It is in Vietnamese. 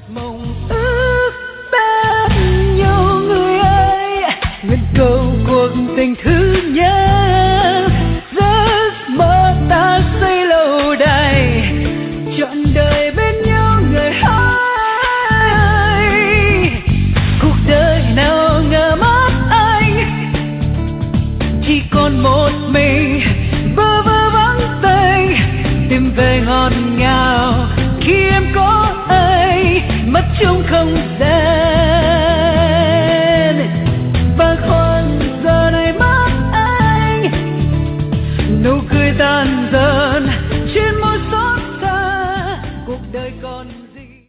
mộng ước bên nhau người ơi, nguyện cầu cuộc tình thứ nhất, giấc mơ ta xây lâu đài trọn đời bên nhau người hỡi. Cuộc đời nào ngờ mất anh, chỉ còn một mình bơ vơ vắng tay, tìm về ngọt ngào khi em có ai, mắt trông không